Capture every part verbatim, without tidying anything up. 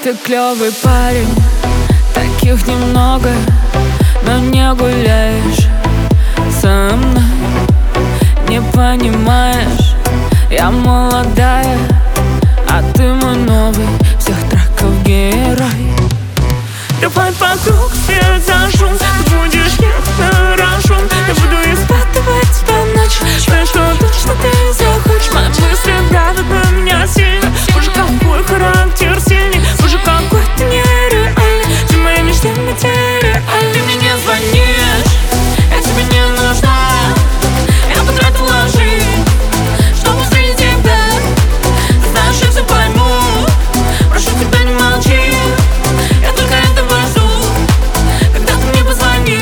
Ты клёвый парень, таких немного, но не гуляешь со мной. Не понимаешь, я молодая, а ты мой новый всех треков герой. Давай вокруг свет зажжем, ты будешь ехать на рожон. Я буду испытывать тебя ночь, знаю, что точно ты захочешь. Мои мысли давят на меня сильно. Боже, какой характер сильный, боже, какой ты нереальный. Все мои мечты материальны. Ты мне не звонишь, я тебе не нужна. Я потратила жизнь, чтобы встретить тебя. Знаешь, я все пойму, прошу тебя, не молчи. Я только этого жду, когда ты мне позвонишь.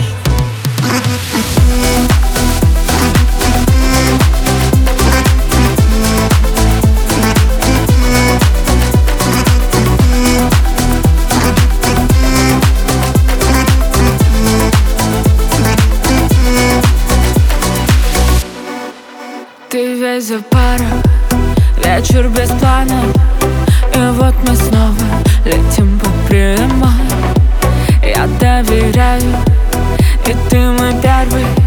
Ты весь за пару, вечер без плана. И вот мы снова летим по прямой. Я доверяю, и ты мой первый.